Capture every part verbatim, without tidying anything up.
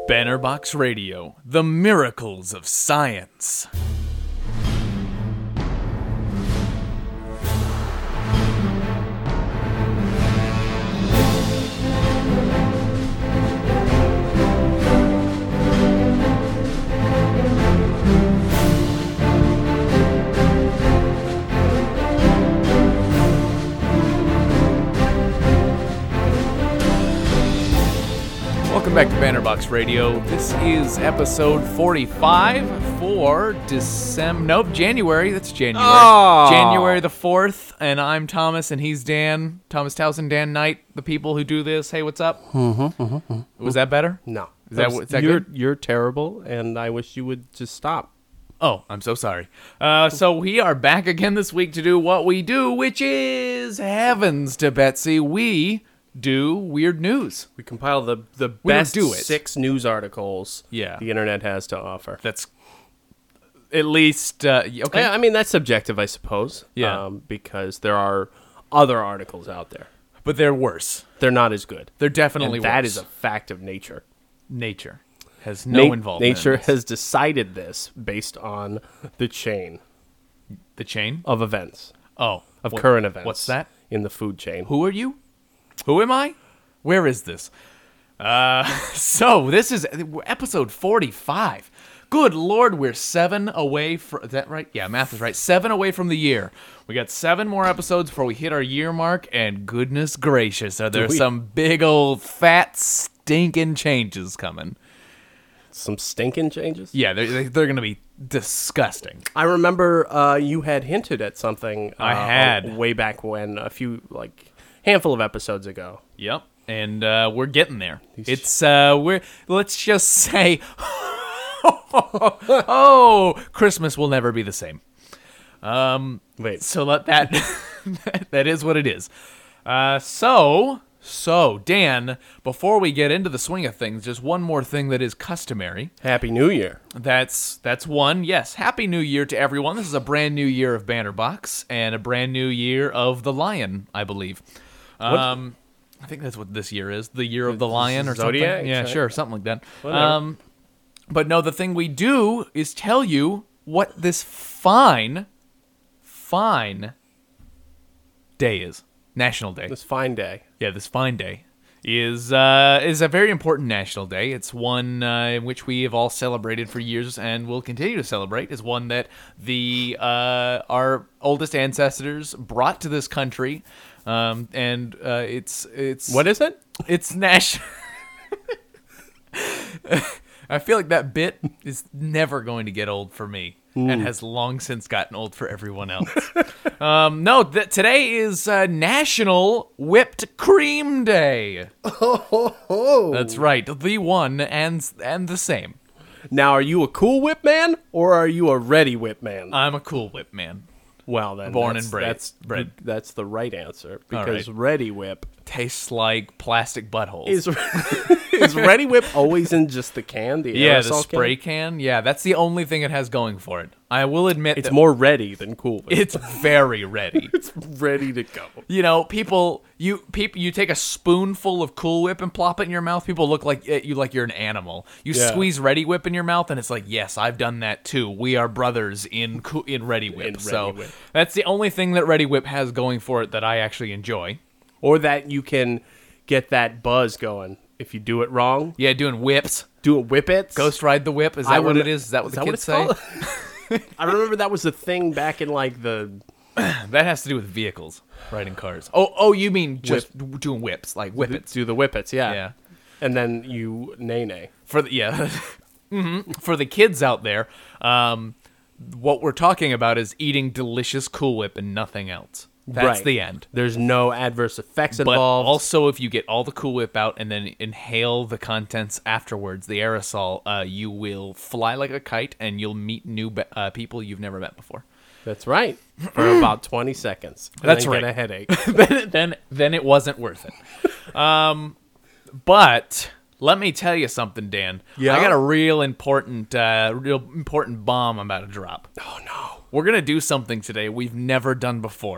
Bannerbox Radio, the miracles of science. Welcome back to Bannerbox Radio. This is episode forty-five for December. Nope, January. That's January. Oh. January the fourth, and I'm Thomas, and he's Dan. Thomas Towson, Dan Knight, the people who do this. Hey, what's up? Mm-hmm, mm-hmm. Was that better? No. Is that, is that you're, good? You're terrible, and I wish you would just stop. Oh, I'm so sorry. Uh, so we are back again this week to do what we do, which is heavens to Betsy. We do weird news. We compile the, the We don't best do it. six news articles Yeah. the internet has to offer. That's at least uh, okay. I, I mean, that's subjective, I suppose. Yeah. Um, because there are other articles out there. But they're worse. They're not as good. They're definitely and that worse. is a fact of nature. Nature has no Na- involvement. Nature in this. has decided this based on the chain the chain. of events, Oh, of what- current events. What's that? In the food chain. Who are you? Who am I? Where is this? Uh, so this is episode forty-five. Good Lord, we're seven away from. Is that right? Yeah, math is right. Seven away from the year. We got seven more episodes before we hit our year mark, and goodness gracious, are there we- some big old fat stinking changes coming? Some stinking changes? Yeah, they're they're gonna be disgusting. I remember uh, you had hinted at something. Uh, I had. way back when, a few like handful of episodes ago. Yep, and uh, we're getting there. It's uh, we're let's just say, oh, Christmas will never be the same. Um, Wait, so let that that is what it is. Uh, so so Dan, before we get into the swing of things, just one more thing that is customary. Happy New Year! That's that's one. Yes, Happy New Year to everyone. This is a brand new year of Bannerbox and a brand new year of the Lion, I believe. Um, I think that's what this year is. The year of the Lion or Zodiac, something. Yeah, right? sure, something like that. Whatever. Um, but no, the thing we do is tell you what this fine, fine day is. National Day. This fine day. Yeah, this fine day is uh, is a very important national day. It's one uh, in which we have all celebrated for years and will continue to celebrate. It's one that the uh, our oldest ancestors brought to this country, um, and uh, it's it's What is it? it's national. I feel like that bit is never going to get old for me, and has long since gotten old for everyone else. um, no, th- today is uh, National Whipped Cream Day. Oh, That's right, the one and and the same. now are you a Cool Whip man or are you a Ready Whip man? I'm a Cool Whip man. well, then born that's, and bred- That's bred. The, that's the right answer All because right. Ready Whip Tastes like plastic buttholes. is is Ready Whip always in just the can, the yeah, the aerosol spray can? can. Yeah, that's the only thing it has going for it. I will admit It's that more ready than Cool Whip. it's very ready. It's ready to go. You know, people, you people, you take a spoonful of Cool Whip and plop it in your mouth. People look like you like you're an animal. You Yeah. squeeze Ready Whip in your mouth, and it's like, yes, I've done that too. We are brothers in Coo- in Ready Whip. In so Ready Whip. that's the only thing that Ready Whip has going for it that I actually enjoy. Or that you can get that buzz going. If you do it wrong, Yeah, doing whips, do a whip it. Ghost Ride the Whip. Is that I what rem- it is? Is that what is the that what kids it's say? called? I remember that was the thing back in like the That has to do with vehicles, riding cars. Oh, oh, you mean just doing whips, like whippets? do the whippets, yeah. Yeah. And then you nay nay. For the yeah, hmm for the kids out there, um, what we're talking about is eating delicious Cool Whip and nothing else. That's Right. the end. There's no adverse effects But involved. also, if you get all the Cool Whip out and then inhale the contents afterwards, the aerosol, uh, you will fly like a kite and you'll meet new be- uh, people you've never met before. That's right. For about twenty seconds. And That's then right. Get a headache. then, then, then it wasn't worth it. Um, but let me tell you something, Dan. Yeah? I got a real important, uh, real important bomb I'm about to drop. Oh no. We're gonna do something today we've never done before. Are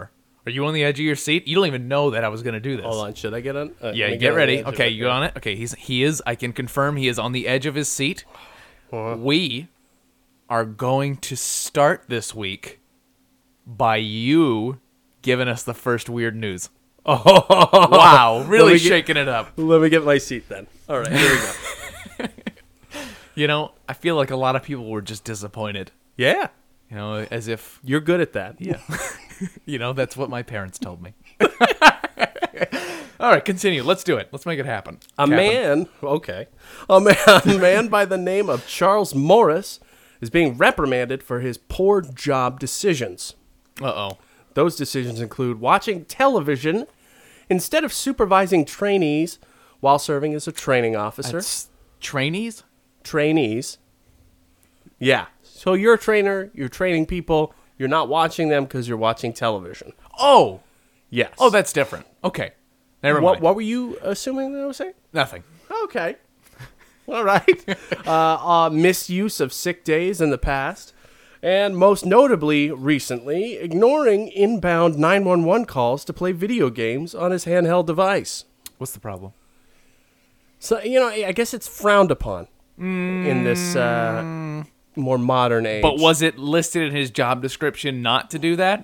Are you on the edge of your seat? You don't even know that I was going to do this. Hold on, should I get on? Uh, Yeah, let me get on the ready. edge of Okay, it. you on it? Okay, he's he is. I can confirm he is on the edge of his seat. Uh-huh. We are going to start this week by you giving us the first weird news. Oh, Wow, really Let me get- shaking it up. Let me get my seat then. All right, here we go. You know, I feel like a lot of people were just disappointed. Yeah, You know, as if, you're good at that. yeah, you know, that's what my parents told me. All right, continue. Let's do it. Let's make it happen. A Captain. man, okay, a man, a man by the name of Charles Morris is being reprimanded for his poor job decisions. Uh-oh. Those decisions include watching television instead of supervising trainees while serving as a training officer. That's trainees? Trainees. Yeah. So you're a trainer, you're training people, you're not watching them because you're watching television. Oh. Yes. Oh, that's different. Okay. Never what, mind. what were you assuming that I was saying? Nothing. Okay. All right. uh, uh, misuse of sick days in the past. And most notably, recently, ignoring inbound nine one one calls to play video games on his handheld device. What's the problem? So, you know, I guess it's frowned upon in this uh, more modern age. But was it listed in his job description not to do that?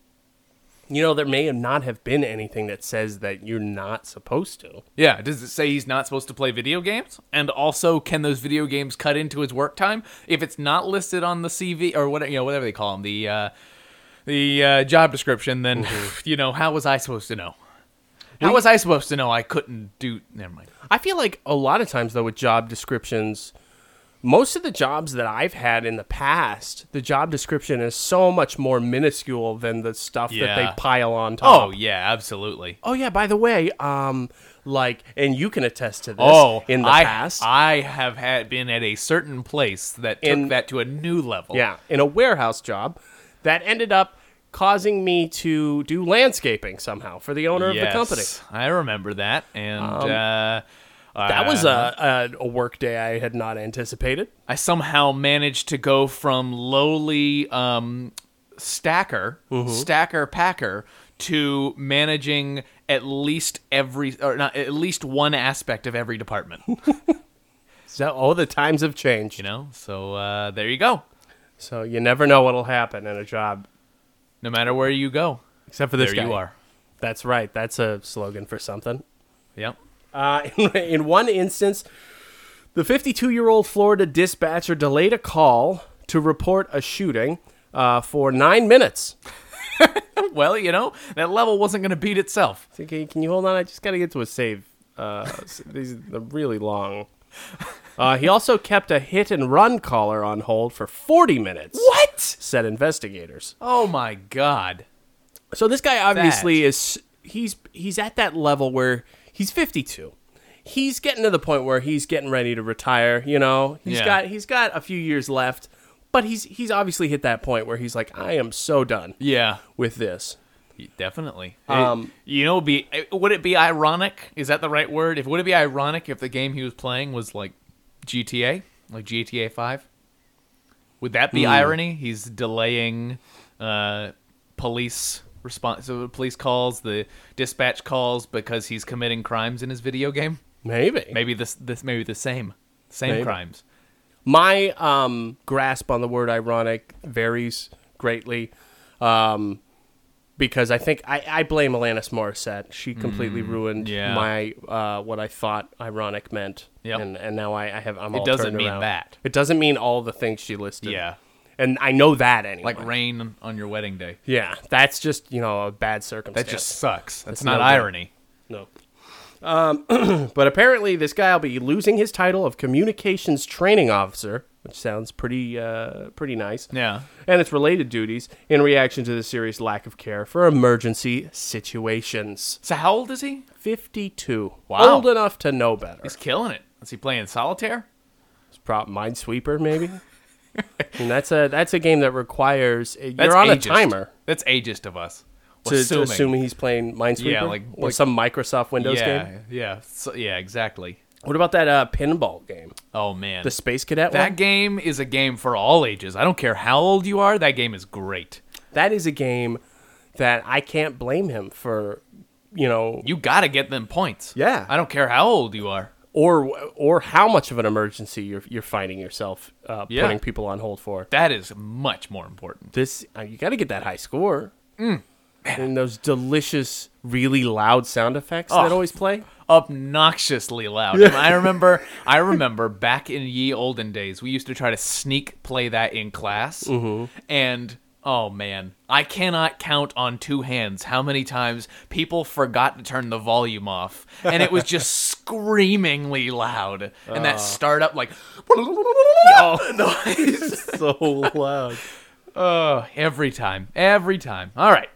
You know, there may not have been anything that says that you're not supposed to. Yeah, does it say he's not supposed to play video games? And also, can those video games cut into his work time? If it's not listed on the C V or whatever, you know, whatever they call them, the uh, the uh, job description, then you know, how was I supposed to know? How was I supposed to know I couldn't do? Never mind. I feel like a lot of times, though, with job descriptions, most of the jobs that I've had in the past, the job description is so much more minuscule than the stuff that Yeah. they pile on top. Oh yeah, absolutely. Oh yeah, by the way, um, like, and you can attest to this. Oh, in the I, past, I have had been at a certain place that took In- that to a new level. yeah, in a warehouse job, that ended up causing me to do landscaping somehow for the owner Yes, of the company. I remember that, and uh, That was uh, a, a a work day I had not anticipated. I somehow managed to go from lowly um, stacker, Mm-hmm. stacker packer, to managing at least every, or not at least one aspect of every department. So, oh, the times have changed. You know, so uh, there you go. So you never know what'll happen in a job, No matter where you go, except for this there guy. you are. That's right. That's a slogan for something. Yep. Uh, in, in one instance, the fifty-two-year-old Florida dispatcher delayed a call to report a shooting uh, for nine minutes. Well, you know, that level wasn't going to beat itself. Okay, can you hold on? I just got to get to a save. Uh, s- these are really long. Uh, he also kept a hit-and-run caller on hold for forty minutes. What? Said investigators. Oh my God. So this guy obviously That. is he's he's at that level where he's fifty-two. He's getting to the point where he's getting ready to retire, you know. He's Yeah. got he's got a few years left, but he's he's obviously hit that point where he's like, I am so done Yeah. with this. Definitely. Um, It- you know, be would it be ironic? Is that the right word? If would it be ironic if the game he was playing was like G T A, like G T A five? Would that be irony? He's delaying uh, police response, so police calls, the dispatch calls because he's committing crimes in his video game. Maybe. Maybe this this maybe the same same Maybe. crimes. My um, grasp on the word ironic varies greatly. Um, because I think I, I blame Alanis Morissette. She completely ruined yeah. my uh, what I thought ironic meant. Yep. And and now I, I have I'm It all doesn't turned mean around. that. It doesn't mean all the things she listed. Yeah, And I know that anyway. like rain on your wedding day. Yeah, that's just, you know, a bad circumstance. That just sucks. That's, That's not no good. irony. No. Um, but apparently this guy will be losing his title of communications training officer, which sounds pretty uh, pretty nice. Yeah. And its related duties in reaction to the serious lack of care for emergency situations. So how old is he? fifty-two. Wow. Old enough to know better. He's killing it. Is he playing solitaire? It's prop Minesweeper, maybe. And that's a that's a game that requires That's you're on ageist. a timer That's ageist of us. to, Assuming. to assume he's playing Minesweeper. Yeah, like- or like- some Microsoft Windows yeah, game. yeah, so, yeah, exactly. What about that uh, pinball game, Oh man, the Space Cadet that one? game is a game for all ages. I don't care how old you are. That game is great. That is a game that I can't blame him for, you know, You got to get them points. Yeah. I don't care how old you are. or or how much of an emergency you're you're finding yourself uh, Yeah. putting people on hold for. That is much more important. This uh, you got to get that high score. Mm. And those delicious, really loud sound effects that Oh. always play. Obnoxiously loud. And I remember I remember back in ye olden days, we used to try to sneak play that in class. Mm-hmm. And oh man, I cannot count on two hands how many times people forgot to turn the volume off, and it was just screamingly loud. And that startup like noise. So loud. Uh, every time. Every time. All right.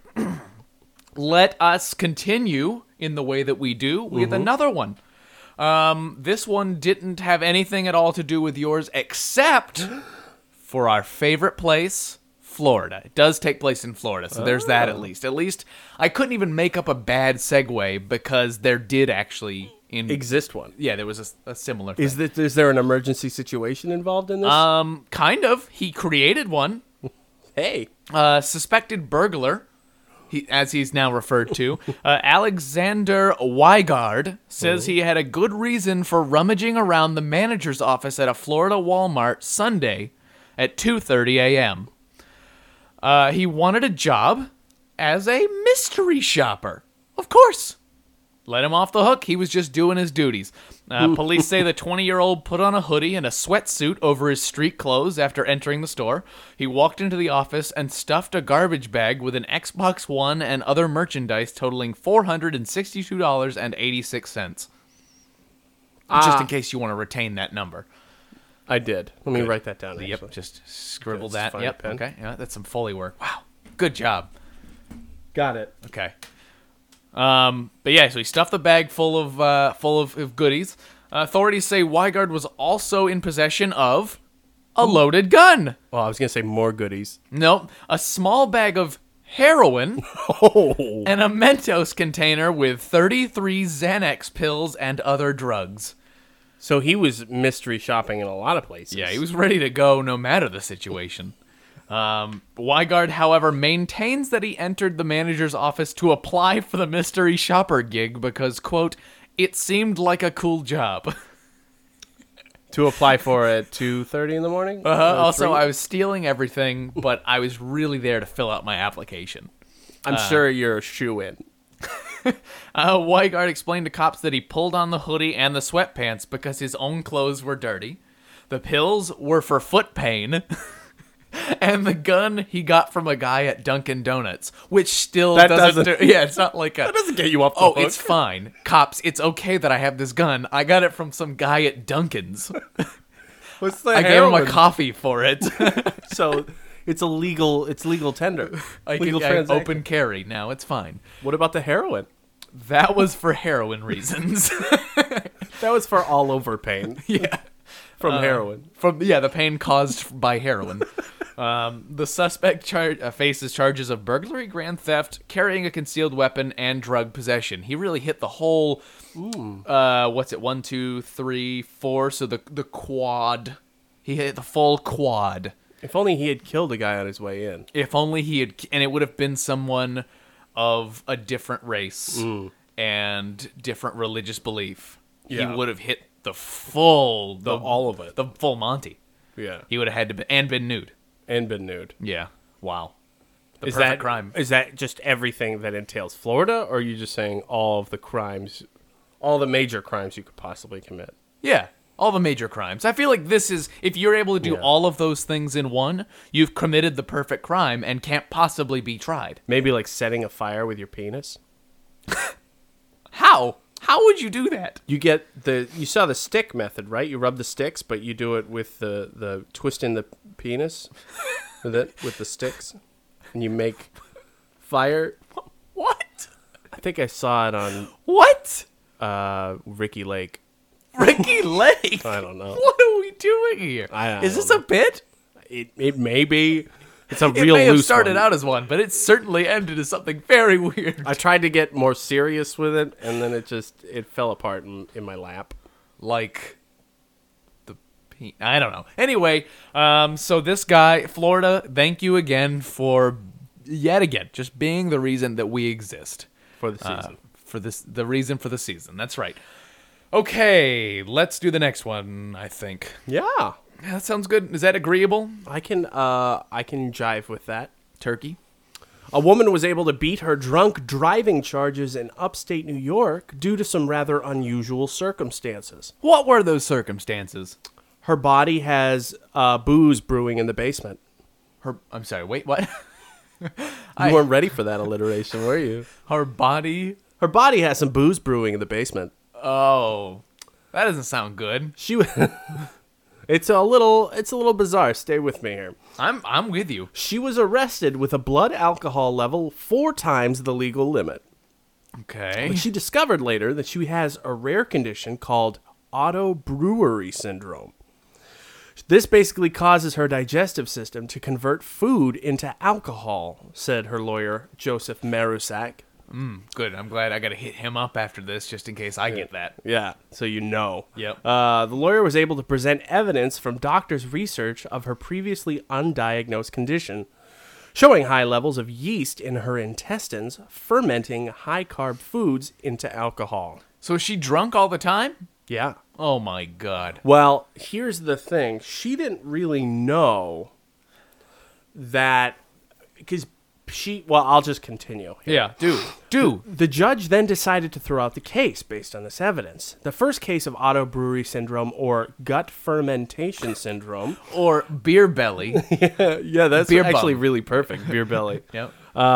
Let us continue in the way that we do with another one. Um, this one didn't have anything at all to do with yours except for our favorite place, Florida. It does take place in Florida, so there's that at least. At least I couldn't even make up a bad segue because there did actually in Exist one. yeah, there was a, a similar thing. Is that is there an emergency situation involved in this? um kind of. He created one. hey. Uh, suspected burglar, he, as he's now referred to, uh, Alexander Weigard, says he had a good reason for rummaging around the manager's office at a Florida Walmart Sunday at two thirty a.m. Uh, he wanted a job as a mystery shopper. Of course. Let him off the hook. He was just doing his duties. Uh, police say the twenty-year-old put on a hoodie and a sweatsuit over his street clothes after entering the store. He walked into the office and stuffed a garbage bag with an Xbox One and other merchandise totaling four hundred sixty-two dollars and eighty-six cents. Just Ah. in case you want to retain that number. I did. Let me Good. write that down. Yep, actually. just scribble Just that. find a Yep, pen. okay. Yeah, that's some Foley work. Wow, good job. Got it. Okay. Um, but yeah, so he stuffed the bag full of uh, full of, of goodies. Uh, authorities say Weigard was also in possession of a loaded gun. Well, I was gonna say more goodies. Nope, a small bag of heroin Oh. and a Mentos container with thirty-three Xanax pills and other drugs. So he was mystery shopping in a lot of places. Yeah, he was ready to go no matter the situation. Um, Weigard, however, maintains that he entered the manager's office to apply for the mystery shopper gig because, quote, it seemed like a cool job. to apply for at two thirty in the morning. Uh-huh. Or Also, three? I was stealing everything, but I was really there to fill out my application. I'm sure you're a shoe in. Uh, Weigard explained to cops that he pulled on the hoodie and the sweatpants because his own clothes were dirty. The pills were for foot pain. And the gun he got from a guy at Dunkin' Donuts, which still That doesn't, doesn't- do... Yeah, it's not like a... That doesn't get you off the Oh, hook. it's fine. Cops, it's okay that I have this gun. I got it from some guy at Dunkin's. What's the I gave him a heroin? coffee for it. So it's a legal. It's legal tender. I legal can I transaction. open carry. Now it's fine. What about the heroin? That was for heroin reasons. That was for all over pain Yeah. from Uh, heroin. From yeah, the pain caused by heroin. Um, the suspect char- uh, faces charges of burglary, grand theft, carrying a concealed weapon, and drug possession. He really hit the whole. Uh, what's it? One, two, three, four. So the the quad. He hit the full quad. If only he had killed a guy on his way in. If only he had, and it would have been someone of a different race and different religious belief. Yeah. He would have hit the full, the, The- all of it. the full Monty. Yeah. He would have had to be, and been nude. And been nude. Yeah. Wow. The Is perfect that crime. Is that just everything that entails Florida, or are you just saying all of the crimes, all the major crimes you could possibly commit? Yeah. All the major crimes. I feel like this is, if you're able to do Yeah. all of those things in one, you've committed the perfect crime and can't possibly be tried. Maybe like setting a fire with your penis. How? How would you do that? You get the you saw the stick method, right? You rub the sticks, but you do it with the the twisting the penis with it with the sticks, and you make fire. What? I think I saw it on What? uh, Ricky Lake. Ricky Lake? I don't know. What are we doing here? I don't Is this know. a bit? It it may be. It's a It real may have loose started one. out as one, but it certainly ended as something very weird. I tried to get more serious with it, and then it just it fell apart in, in my lap. Like the pe- I don't know. Anyway, um, so this guy, Florida, thank you again for yet again, just being the reason that we exist. For the Uh, season. for this, the reason for the season. That's right. Okay, let's do the next one, I think. Yeah. Yeah, that sounds good. Is that agreeable? I can uh I can jive with that. Turkey? A woman was able to beat her drunk driving charges in upstate New York due to some rather unusual circumstances. What were those circumstances? Her body has uh, booze brewing in the basement. Her, I'm sorry, wait, what? You I- weren't ready for that alliteration, were you? Her body? Her body has some booze brewing in the basement. Oh, that doesn't sound good. She was It's a little it's a little bizarre. Stay with me here. I'm I'm with you. She was arrested with a blood alcohol level four times the legal limit. Okay. But she discovered later that she has a rare condition called autobrewery syndrome. This basically causes her digestive system to convert food into alcohol, said her lawyer, Joseph Marusak. Mm, good. I'm glad I got to hit him up after this just in case I get that. Yeah, so you know. Yep. Uh, the lawyer was able to present evidence from doctors' research of her previously undiagnosed condition, showing high levels of yeast in her intestines, fermenting high-carb foods into alcohol. So is she drunk all the time? Yeah. Oh my god. Well, here's the thing. She didn't really know that, because she, well, I'll just continue. Yeah, do. Do. The judge then decided to throw out the case based on this evidence. The first case of autobrewery syndrome, or gut fermentation syndrome. Or beer belly. Yeah, that's Beer actually bum. really perfect, beer belly. Yep.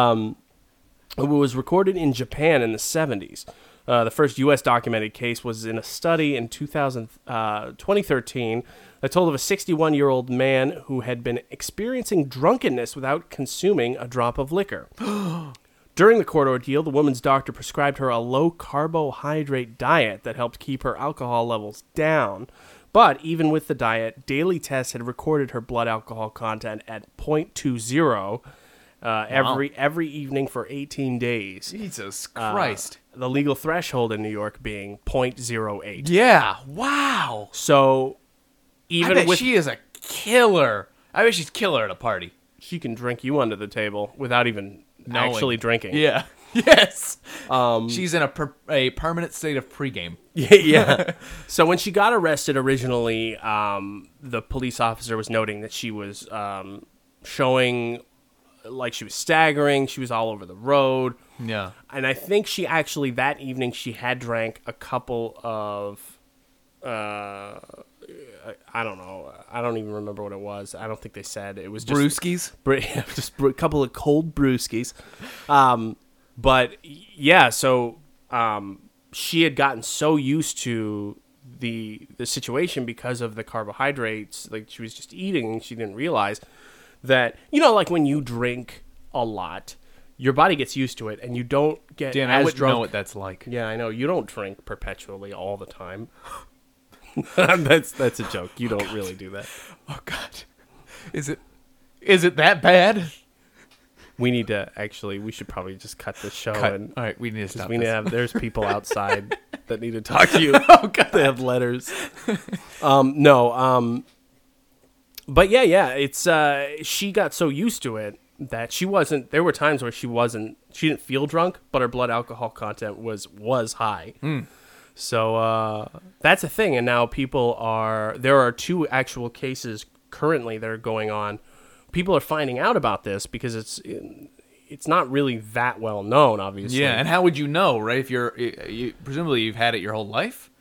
It was recorded in Japan in the seventies. Uh, the first U S documented case was in a study in two thousand, uh, twenty thirteen that told of a sixty-one-year-old man who had been experiencing drunkenness without consuming a drop of liquor. During the court ordeal, the woman's doctor prescribed her a low-carbohydrate diet that helped keep her alcohol levels down. But even with the diet, daily tests had recorded her blood alcohol content at zero point two zero uh, every every evening for eighteen days. Jesus Uh, Christ. the legal threshold in New York being zero point zero eight. Yeah. Wow. So I even bet with she is a killer. I bet she's killer at a party. she can drink you under the table without even Knowing. actually drinking. Yeah. Yes. Um, She's in a per- a permanent state of pregame. Yeah, yeah. So when she got arrested originally, um, the police officer was noting that she was um, showing like she was staggering. She was all over the road. Yeah. And I think she actually, that evening, she had drank a couple of, uh, I don't know. I don't even remember what it was. I don't think they said. It was just Brewskis. Br- just br- a couple of cold brewskis. Um, but yeah, so um, she had gotten so used to the the situation because of the carbohydrates, like she was just eating, and she didn't realize that, you know, like when you drink a lot, your body gets used to it, and you don't get Dan, as I wouldn't drunk. know what that's like. Yeah, I know. You don't drink perpetually all the time. that's that's a joke. You don't really do that. Oh God. Is it is it that bad? We need to actually. We should probably just cut this show Cut. and All right, we need to stop we need this. to have. There's people outside that need to talk to you. Oh God. They have letters. Um, no. Um, but yeah, yeah. It's uh, she got so used to it that she wasn't. There were times where she wasn't. She didn't feel drunk, but her blood alcohol content was was high. Mm. So uh, that's a thing, and now people are. There are two actual cases currently that are going on. People are finding out about this because it's it's not really that well known, obviously. Yeah, and how would you know, right? If you're you, presumably you've had it your whole life,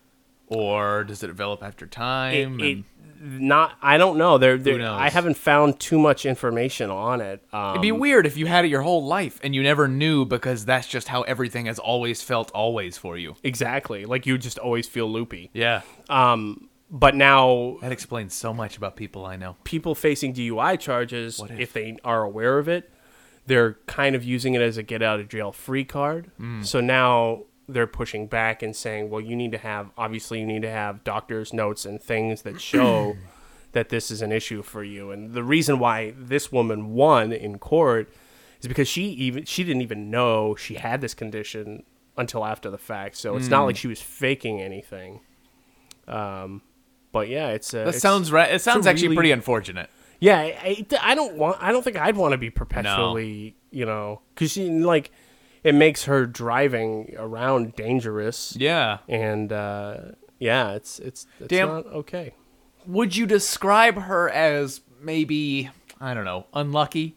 or does it develop after time? It, it, and- not. I don't know. There, there knows? I haven't found too much information on it. Um, It'd be weird if you had it your whole life and you never knew, because that's just how everything has always felt always for you. exactly. Like you just always feel loopy. Yeah. Um, but now That explains so much about people I know. people facing D U I charges, What if? if they are aware of it, they're kind of using it as a get out of jail free card. Mm. So now they're pushing back and saying, well, you need to have, obviously you need to have doctor's notes and things that show that this is an issue for you. And the reason why this woman won in court is because she even, she didn't even know she had this condition until after the fact. So it's not like she was faking anything. Um, but yeah, it's, uh, That it's- sounds right. It sounds a actually really- pretty unfortunate. Yeah, I, I don't want. I don't think I'd want to be perpetually, you know, because she like it makes her driving around dangerous. Yeah. And uh, yeah, it's it's it's Damn. not okay. Would you describe her as maybe, I don't know, unlucky?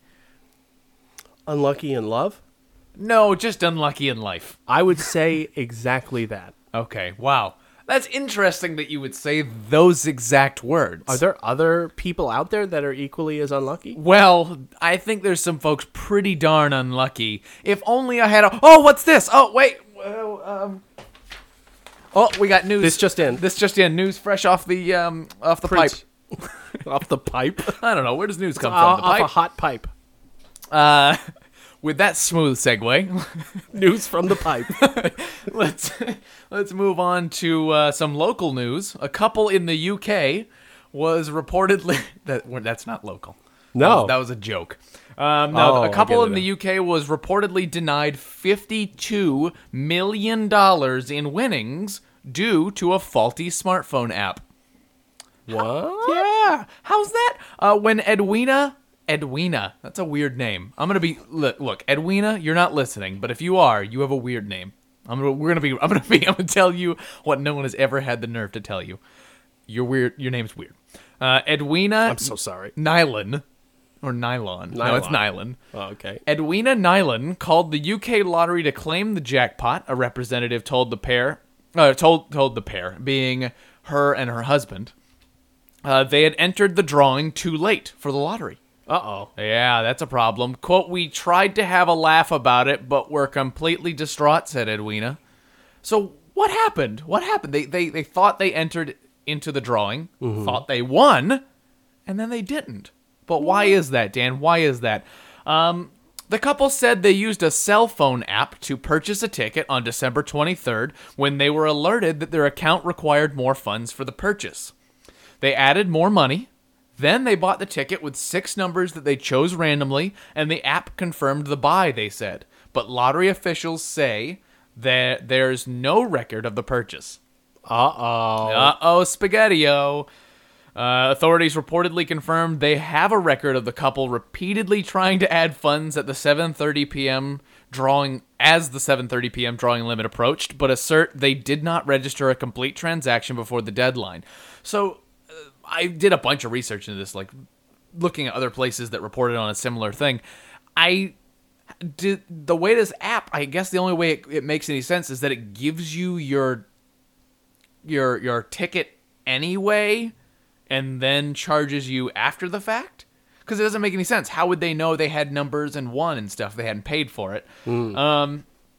Unlucky in love? No, just unlucky in life. I would say exactly that. Okay, wow. That's interesting that you would say those exact words. Are there other people out there that are equally as unlucky? Well, I think there's some folks pretty darn unlucky. If only I had a... Oh, what's this? Oh, wait. Well, um... Oh, we got news. This just in. This just in. News fresh off the um off the Preach. pipe. Off the pipe? I don't know. Where does news come Uh, from? The off pipe? a hot pipe. Uh, with that smooth segue, News from the pipe. let's let's move on to uh, some local news. A couple in the U K was reportedly that well, that's not local. No. that was, that was a joke. Um, no, Oh, a couple I get in it the now. U K was reportedly denied fifty-two million dollars in winnings due to a faulty smartphone app. What? Yeah, how's that? Uh, when Edwina, Edwina, that's a weird name. I'm gonna be look, look, Edwina, you're not listening, but if you are, you have a weird name. I'm gonna, we're gonna be, I'm gonna be, I'm gonna tell you what no one has ever had the nerve to tell you. You're weird. Your name's weird. Uh, Edwina. I'm so sorry. Nylon, or nylon. No, it's nylon. Oh, okay. Edwina Nylon called the U K lottery to claim the jackpot. A representative told the pair, uh, told told the pair, being her and her husband, uh, they had entered the drawing too late for the lottery. Uh-oh. Yeah, that's a problem. Quote, we tried to have a laugh about it, but we're completely distraught, said Edwina. So what happened? What happened? They they, they thought they entered into the drawing, thought they won, and then they didn't. But why is that, Dan? Why is that? Um, the couple said they used a cell phone app to purchase a ticket on December twenty-third when they were alerted that their account required more funds for the purchase. They added more money. Then they bought the ticket with six numbers that they chose randomly, and the app confirmed the buy, they said. But lottery officials say that there's no record of the purchase. Uh-oh. Uh-oh, spaghetti-o. Uh, authorities reportedly confirmed they have a record of the couple repeatedly trying to add funds at the seven thirty p.m. drawing as the seven thirty p.m. drawing limit approached, but assert they did not register a complete transaction before the deadline. So uh, I did a bunch of research into this, like looking at other places that reported on a similar thing. I did the way this app, I guess the only way it, it makes any sense is that it gives you your your your ticket anyway, and then charges you after the fact? Because it doesn't make any sense. How would they know they had numbers and won and stuff if they hadn't paid for it? Mm. Um,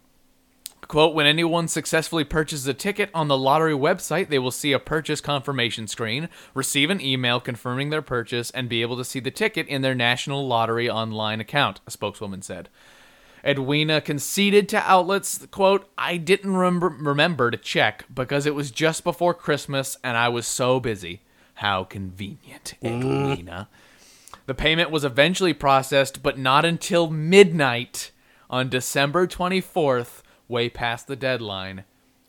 quote, when anyone successfully purchases a ticket on the lottery website, they will see a purchase confirmation screen, receive an email confirming their purchase, and be able to see the ticket in their National Lottery online account, a spokeswoman said. Edwina conceded to outlets, quote, I didn't remember, remember to check because it was just before Christmas and I was so busy. How convenient, Edwina. The payment was eventually processed, but not until midnight on December twenty-fourth, way past the deadline.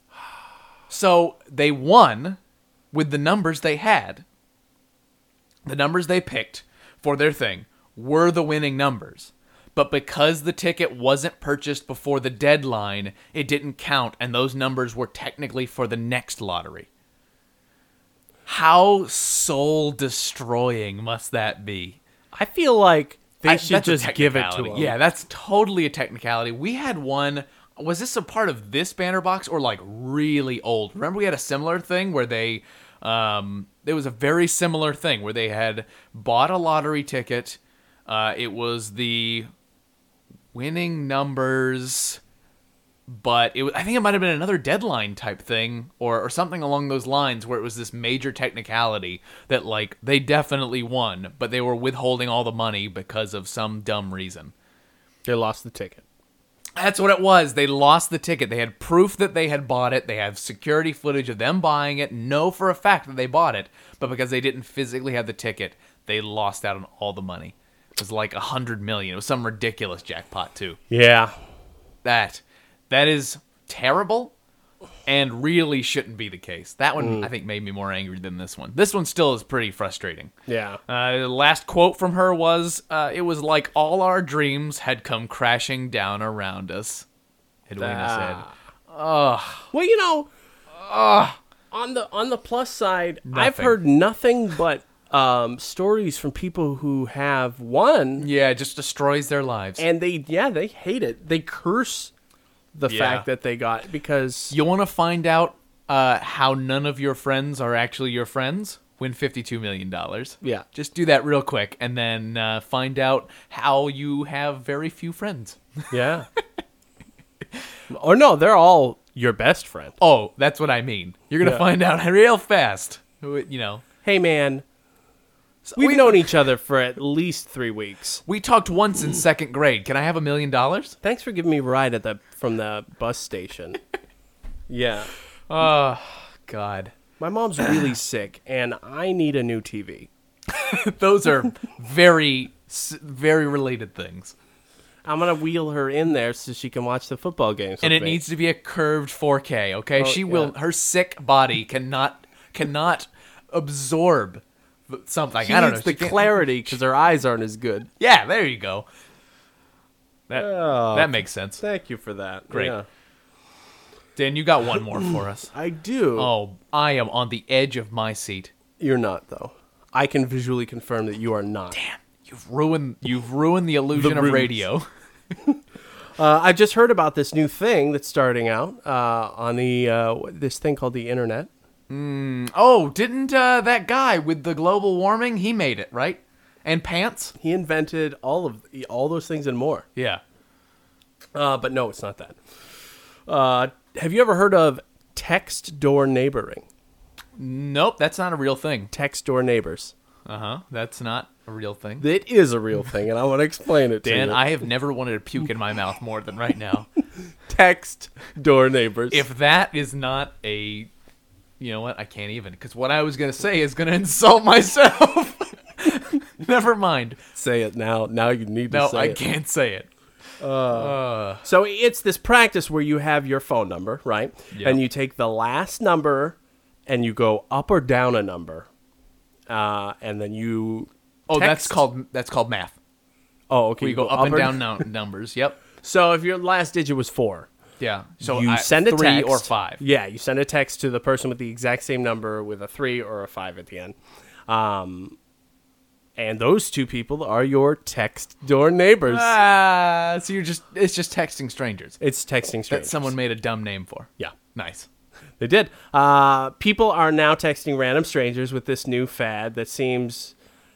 So they won with the numbers they had. The numbers they picked for their thing were the winning numbers. But because the ticket wasn't purchased before the deadline, it didn't count, and those numbers were technically for the next lottery. How soul-destroying must that be? I feel like they I- should that's a just give it to technicality. them. Yeah, that's totally a technicality. We had one. Was this a part of this banner box or like really old? Remember we had a similar thing where they, um, it was a very similar thing where they had bought a lottery ticket. Uh, it was the winning numbers, but it was, I think it might have been another deadline type thing or, or something along those lines where it was this major technicality that like they definitely won, but they were withholding all the money because of some dumb reason. They lost the ticket. That's what it was. They lost the ticket. They had proof that they had bought it. They have security footage of them buying it. Know for a fact that they bought it, but because they didn't physically have the ticket, they lost out on all the money. It was like a hundred million. It was some ridiculous jackpot too. Yeah. That, that is terrible. and really shouldn't be the case. That one, I think, made me more angry than this one. This one still is pretty frustrating. Yeah. Uh, the last quote from her was, uh, it was like all our dreams had come crashing down around us, Edwina Ah. said. Ugh. Well, you know, on the on the plus side, I've Nothing. heard nothing but um, stories from people who have won, Yeah, it just destroys their lives. and they yeah they hate it. They curse the Yeah. fact that they got because You want to find out uh, how none of your friends are actually your friends? Win fifty-two million dollars. yeah Just do that real quick, and then uh, find out how you have very few friends. yeah. Or no, they're all your best friend. Oh, that's what I mean. You're going to Yeah. find out real fast. Who- You know, Hey man, we've we- known each other for at least three weeks. we talked once in second grade. Can I have a million dollars? Thanks for giving me a ride at the from the bus station. Yeah. Oh, God. My mom's really sick, and I need a new T V. Those are very, s- very related things. I'm gonna wheel her in there so she can watch the football games. And with it me. needs to be a curved four K, okay? Oh, she will, yeah. her sick body cannot, cannot absorb something. She I don't know. needs the She can't- clarity because her eyes aren't as good. Yeah, there you go. That, Oh, that makes sense. Thank you for that. Great. Yeah. Dan, you got one more for us. I do. Oh, I am on the edge of my seat. You're not though. I can visually confirm that you are not. Damn, you've ruined you've ruined the illusion The of ruse. radio. Uh, I just heard about this new thing that's starting out uh, on the uh, this thing called the internet. Oh, didn't uh, that guy with the global warming? He made it, right? And pants? He invented all of all those things and more. Yeah. Uh, but no, it's not that. Uh, have you ever heard of text door neighboring? Nope, that's not a real thing. Text door neighbors. Uh huh. That's not a real thing. It is a real thing, and I want to explain it to Dan, you. I have never wanted to puke in my mouth more than right now. Text door neighbors. If that is not a, you know what? I can't even, because what I was gonna say is gonna insult myself. Never mind. say it now, now you need to No, say I it. can't say it. Uh, So it's this practice where you have your phone number, right? Yep. And you take the last number and you go up or down a number. Uh, and then you oh, that's text- called that's called math. Oh, okay. We you go up and or- down no- numbers. Yep. So if your last digit was four, Yeah. So you I, send a three text or five. Yeah, you send a text to the person with the exact same number with a three or a five at the end. Um, and those two people are your text door neighbors. Ah, so you're just it's just texting strangers It's texting that strangers. someone made a dumb name for. Yeah. Nice. They did. Uh, people are now texting random strangers with this new fad that seems.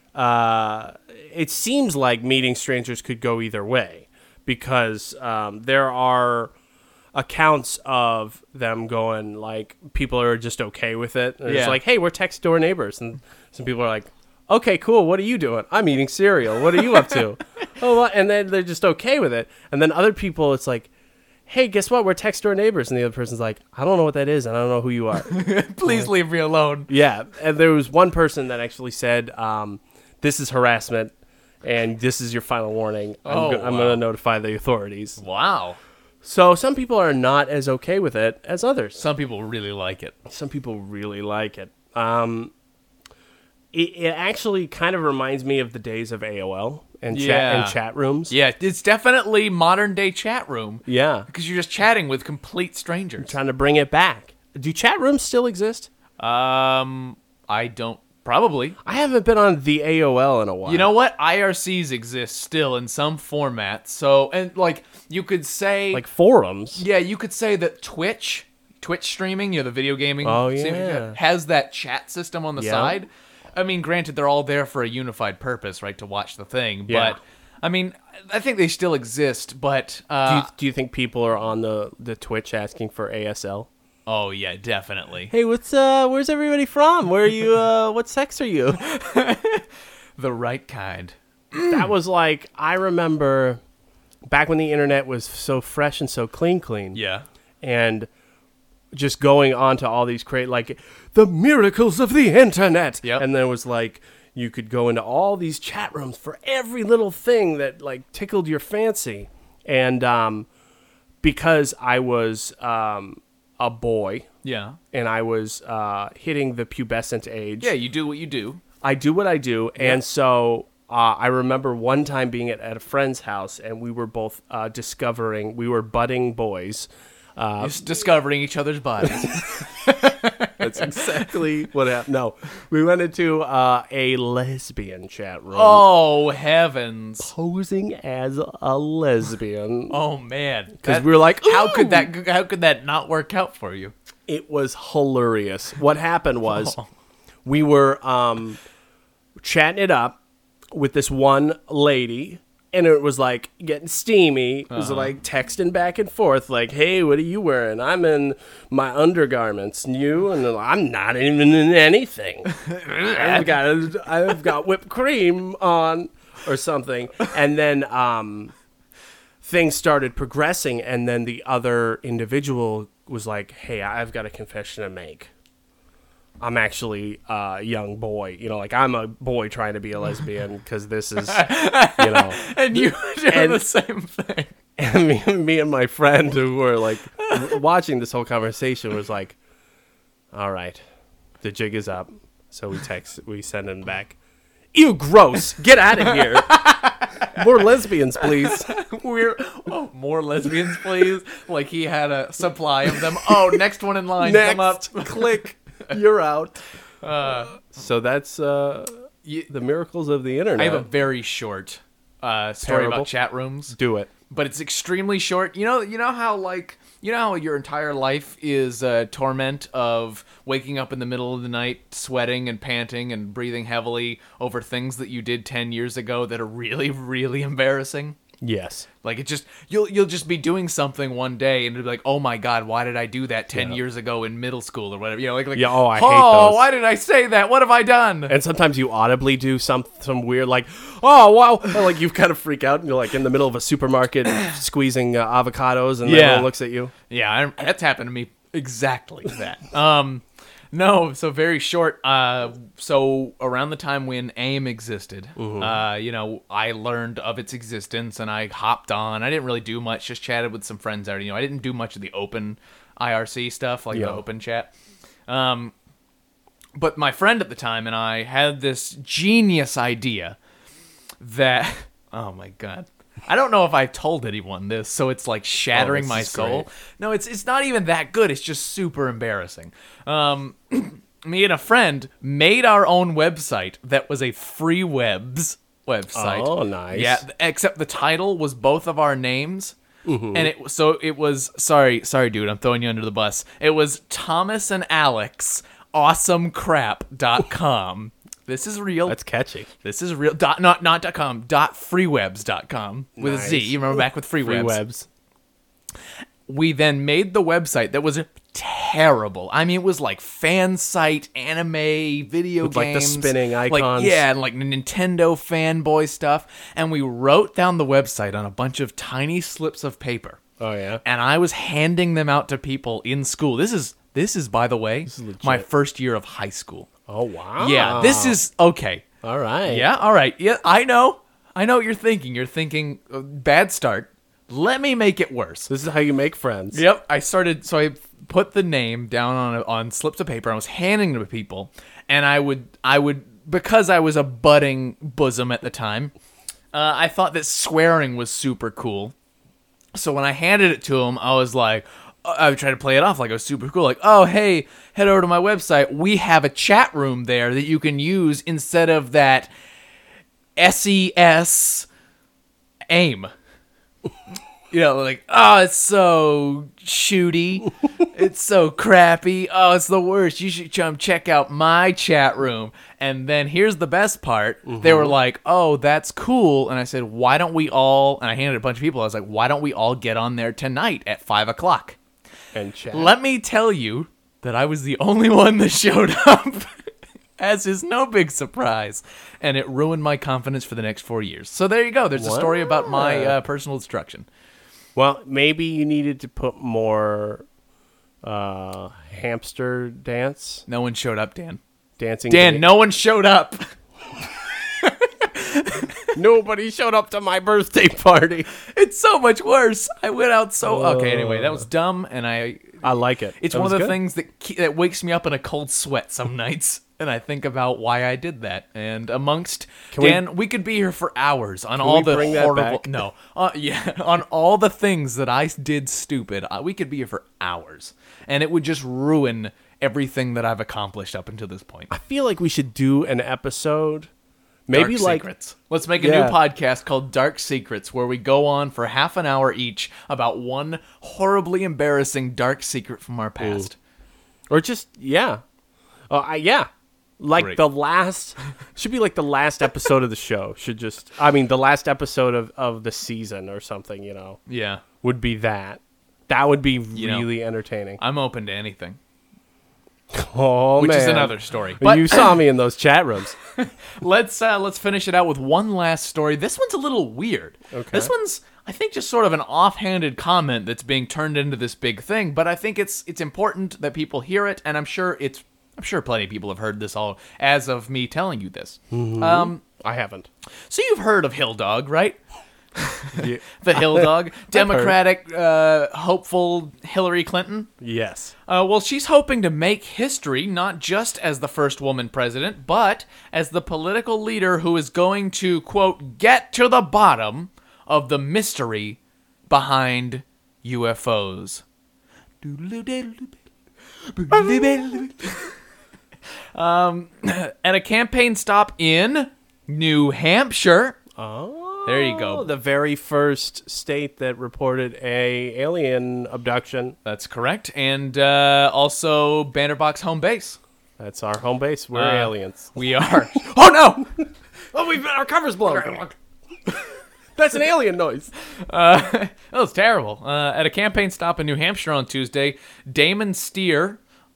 Uh, it seems like meeting strangers could go either way because um, there are accounts of them going like people are just okay with it. They're Yeah. just like, hey, we're text door neighbors, and some people are like, okay, cool. What are you doing? I'm eating cereal. What are you up to? oh, well, and then they're just okay with it. And then other people, it's like, hey, guess what? We're text door neighbors. And the other person's like, I don't know what that is, and I don't know who you are. Please leave me alone. Yeah. And there was one person that actually said, um, this is harassment, and this is your final warning. I'm, Oh, go- I'm wow. going to notify the authorities. Wow. So some people are not as okay with it as others. Some people really like it. Some people really like it. Um, it, it actually kind of reminds me of the days of A O L and chat Yeah. and chat rooms. Yeah, it's definitely modern day chat room Yeah. because you're just chatting with complete strangers. Trying to bring it back. Do chat rooms still exist? Um, I don't probably. I haven't been on the A O L in a while. You know what? I R Cs exist still in some format. So, and like you could say, like forums. yeah, you could say that Twitch, Twitch streaming, you know, the video gaming, Oh, streaming, yeah. has that chat system on the Yeah. side. I mean, granted, they're all there for a unified purpose, right, to watch the thing. Yeah. But I mean, I think they still exist. But Do uh, you, do you think people are on the, the Twitch asking for A S L? oh yeah, definitely Hey, what's uh where's everybody from? Where are you uh what sex are you? the right kind. That was like I remember back when the internet was so fresh and so clean clean. Yeah. And just going on to all these great like the miracles of the internet. Yep. And there was like you could go into all these chat rooms for every little thing that like tickled your fancy. And um because I was um a boy Yeah. and I was uh, hitting the pubescent age. Yeah, you do what you do. I do what I do, and so uh, I remember one time being at, at a friend's house, and we were both uh, discovering we were budding boys. Uh, Just discovering each other's bodies. that's exactly what happened. No, we went into uh, a lesbian chat room, Oh, heavens. posing as a lesbian Oh, man. because That- we were like, how could "Ooh." that how could that not work out for you? It was hilarious. What happened was Oh. we were um, chatting it up with this one lady, and it was like getting steamy. It was Uh-huh. like texting back and forth, like, "Hey, what are you wearing? I'm in my undergarments, and you?" And I'm not even in anything. I've got I've got whipped cream on or something, and then um, things started progressing, and then the other individual was like, "Hey, I've got a confession to make. I'm actually a young boy. You know, like I'm a boy trying to be a lesbian because this is, you know." And you were doing And- the same thing. And me, me and my friend who were like watching this whole conversation was like, "All right, the jig is up." So we text, we send him back. "Ew, gross! Get out of here! More lesbians, please." We're oh, more lesbians, please. Like he had a supply of them. Oh, next one in line, come up. Next, click, you're out. Uh, So that's uh, you, the miracles of the I internet. have a very short uh, story Terrible. about chat rooms, Do it. but it's extremely short. You know, you know how like you know how your entire life is a torment of waking up in the middle of the night, sweating and panting and breathing heavily over things that you did ten years ago that are really, really embarrassing. Yes. Like it just you'll you'll just be doing something one day and it'll be like, oh my god, why did I do that ten Yeah. years ago in middle school or whatever? You know, like, like Yeah, oh, I hate oh, those. why did I say that? What have I done? And sometimes you audibly do some some weird like, "Oh wow," or like you kind of freak out and you're like in the middle of a supermarket squeezing uh, avocados and Yeah. everyone looks at you. Yeah, I, that's happened to me exactly that. Um, no, so very short. Uh, so around the time when AIM existed, uh, you know, I learned of its existence and I hopped on. I didn't really do much, just chatted with some friends there. You know, I didn't do much of the open I R C stuff, like Yeah. the open chat. Um, but my friend at the time and I had this genius idea that, oh my god. I don't know if I've told anyone this, so it's like shattering this my is soul. great. No, it's it's not even that good. It's just super embarrassing. Um, me and a friend made our own website that was a free webs website. Oh, nice. Yeah, th- except the title was both of our names. And it so it was sorry, sorry dude, I'm throwing you under the bus. It was Thomas and Alex awesome crap dot com. This is real. That's catchy. This is real. Dot, not not dot com. Dot freewebs dot com with Nice. a Z. You remember back with Free freewebs. webs. We then made the website that was terrible. I mean, it was like fan site, anime, video With, like, the games, spinning like, icons. yeah, and like Nintendo fanboy stuff. And we wrote down the website on a bunch of tiny slips of paper. Oh yeah. And I was handing them out to people in school. This is this is by the way is legit. my first year of high school. Oh wow. Yeah, this is okay. all right. Yeah, all right. Yeah, I know. I know what you're thinking. You're thinking, uh, bad start. Let me make it worse. This is how you make friends. Yep. I started, so I put the name down on a, on slips of paper. I was handing them to people, and I would, I would, because I was a budding bosom at the time, uh, I thought that swearing was super cool. So when I handed it to him, I was like, I would try to play it off like it was super cool. Like, oh, hey, head over to my website. We have a chat room there that you can use instead of that S E S AIM. You know, like, oh, it's so shooty. It's so crappy. Oh, it's the worst. You should come check out my chat room. And then here's the best part. They were like, oh, that's cool. And I said, why don't we all, and I handed it to a bunch of people. I was like, why don't we all get on there tonight at five o'clock? And chat. Let me tell you that I was the only one that showed up, as is no big surprise. And it ruined my confidence for the next four years. So there you go. There's a story about my uh, personal destruction. Well, maybe you needed to put more uh, hamster dance, No one showed up, Dan. dancing. Dan, to- no one showed up. Nobody showed up to my birthday party. It's so much worse. I went out so... Okay, anyway, that was dumb, and I I like it. It's That one of was the good. things that ke- that wakes me up in a cold sweat some nights, and I think about why I did that. And amongst Can we- Dan, we, could be here for hours on all we the bring that horrible. back? No, uh, yeah, on all the things that I did stupid. Uh, we could be here for hours, and it would just ruin everything that I've accomplished up until this point. I feel like we should do an episode, maybe Dark like Secrets. Let's make a Yeah. new podcast called Dark Secrets, where we go on for half an hour each about one horribly embarrassing dark secret from our past. or just yeah, uh, I, yeah, like Great. the last should be like the last episode of the show. Should just I mean the last episode of of the season or something. You know, Yeah, would be that. That would be know, really entertaining. I'm open to anything, Oh which man, is another story. But you saw me in those chat rooms. let's uh, let's finish it out with one last story. This one's a little weird. Okay. This one's, I think, just sort of an offhanded comment that's being turned into this big thing. But I think it's it's important that people hear it, and I'm sure it's I'm sure plenty of people have heard this all as of me telling you this. Um, I haven't. so you've heard of Hill Dog, right? Yeah. The Hill Dog, Democratic, uh, hopeful Hillary Clinton. Yes. Uh, well, she's hoping to make history, not just as the first woman president, but as the political leader who is going to, quote, get to the bottom of the mystery behind U F Os. um, at a campaign stop in New Hampshire. Oh. There you go. The very first state that reported a alien abduction. That's correct. And uh, also Banderbox home base. That's our home base. We're Uh, aliens. We are. Oh, no! Oh, we've our cover's blown. That's an alien noise. Uh, that was terrible. Uh, at a campaign stop in New Hampshire on Tuesday, Damon Steer,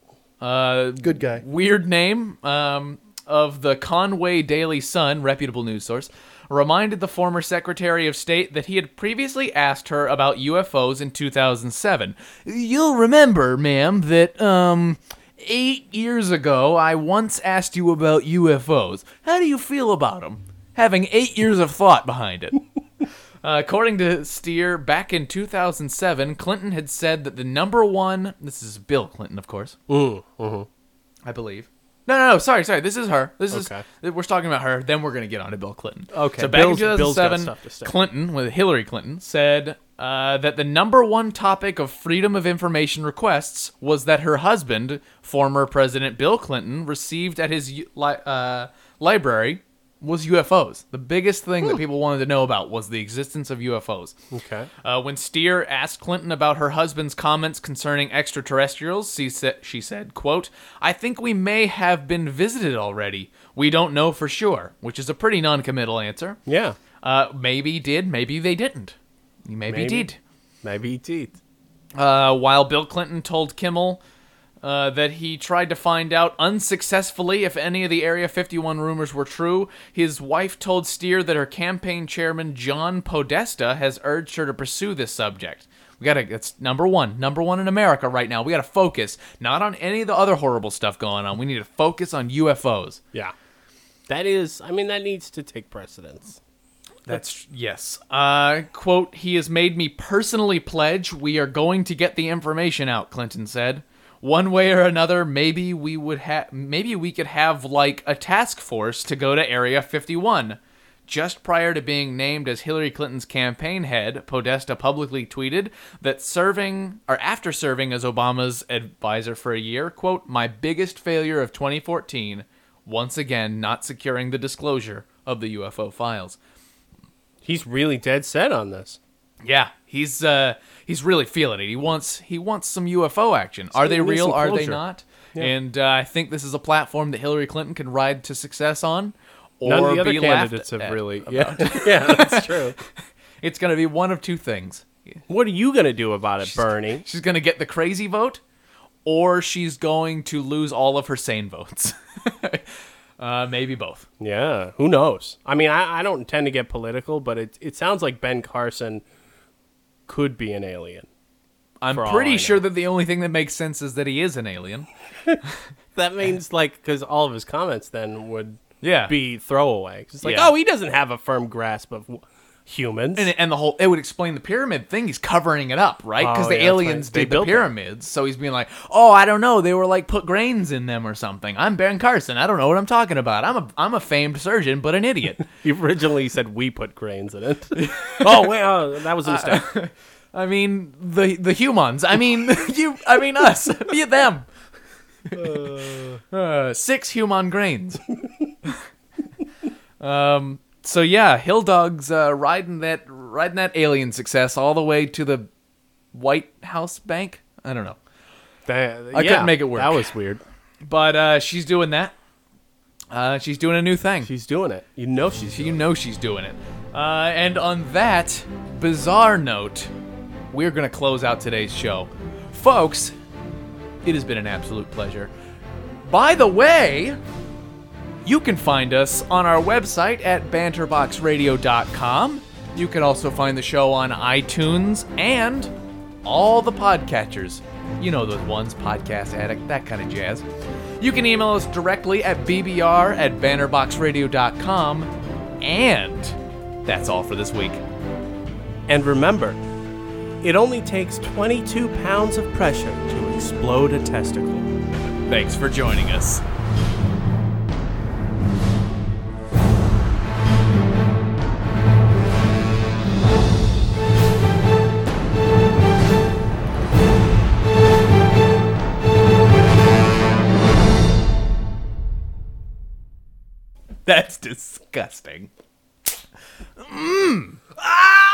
uh, Good guy. weird name, um, of the Conway Daily Sun, reputable news source, reminded the former Secretary of State that he had previously asked her about U F Os in two thousand seven. You'll remember, ma'am, that, um, eight years ago, I once asked you about U F Os. How do you feel about them? Having eight years of thought behind it. Uh, according to Steer, back in two thousand seven, Clinton had said that the number one... This is Bill Clinton, of course. Mm, mm-hmm. I believe. No, no, no. Sorry, sorry. This is her. This Okay. is we're talking about her. Then we're going to get on to Bill Clinton. Okay, So back Bill's- in Bill's got 2007, stuff to say. Clinton, with Hillary Clinton, said uh, that the number one topic of Freedom of Information requests was that her husband, former President Bill Clinton, received at his li- uh, library was U F Os. The biggest thing that people wanted to know about was the existence of U F Os. Okay. Uh, when Steer asked Clinton about her husband's comments concerning extraterrestrials, she said, she said, quote, I think we may have been visited already. We don't know for sure, which is a pretty non-committal answer. Yeah. Uh, maybe did, maybe they didn't. Maybe, Maybe. did. Maybe teeth. Uh, while Bill Clinton told Kimmel uh, that he tried to find out unsuccessfully if any of the Area fifty-one rumors were true, his wife told Steer that her campaign chairman, John Podesta, has urged her to pursue this subject. We gotta, that's number one. Number one in America right now. We gotta focus, not on any of the other horrible stuff going on. We need to focus on U F Os. Yeah. That is, I mean, that needs to take precedence. That's yes. Uh, quote, he has made me personally pledge we are going to get the information out, Clinton said. One way or another, maybe we would have maybe we could have like a task force to go to Area fifty-one. Just prior to being named as Hillary Clinton's campaign head, Podesta publicly tweeted that serving or after serving as Obama's advisor for a year, quote, my biggest failure of twenty fourteen, once again not securing the disclosure of the U F O files. He's really dead set on this. Yeah, he's uh, he's really feeling it. He wants he wants some U F O action. Are they gonna need real? some Are they closure. not? Yeah. And uh, I think this is a platform that Hillary Clinton can ride to success on, or None of the other be laughed candidates have at really. about. Yeah. Yeah, that's true. It's going to be one of two things. What are you going to do about it, Bernie? She's going to get the crazy vote, or she's going to lose all of her sane votes. uh, maybe both. Yeah, who knows? I mean, I, I don't intend to get political, but it it sounds like Ben Carson could be an alien. I'm For all I pretty know. sure that the only thing that makes sense is that he is an alien. That means, like, because all of his comments then would Yeah. be throwaway. 'Cause it's like, Yeah. oh, he doesn't have a firm grasp of humans. And, and the whole, it would explain the pyramid thing. He's covering it up, right? Because Oh, the yeah, that's aliens right. They did the built that. pyramids. So he's being like, oh, I don't know. They were like put grains in them or something. I'm Ben Carson. I don't know what I'm talking about. I'm a, I'm a famed surgeon, but an idiot. You originally said we put grains in it. oh, wait, uh, that was a mistake. I mean, the the humans. I mean, you. I mean, us. You, them. Uh, six human grains. um. So yeah, Hill Dog's uh, riding that riding that alien success all the way to the White House Bank. I don't know, That, I yeah, couldn't make it work. That was weird. but uh, she's doing that. Uh, she's doing a new thing. She's doing it. You know she's You doing know she's doing it. Uh, and on that bizarre note, we're going to close out today's show. Folks, it has been an absolute pleasure. By the way, you can find us on our website at banterbox radio dot com. You can also find the show on iTunes and all the podcatchers. You know those ones, Podcast Addict, that kind of jazz. You can email us directly at b b r at banterbox radio dot com. And that's all for this week. And remember, it only takes twenty-two pounds of pressure to explode a testicle. Thanks for joining us. That's disgusting. Mmm. Ah!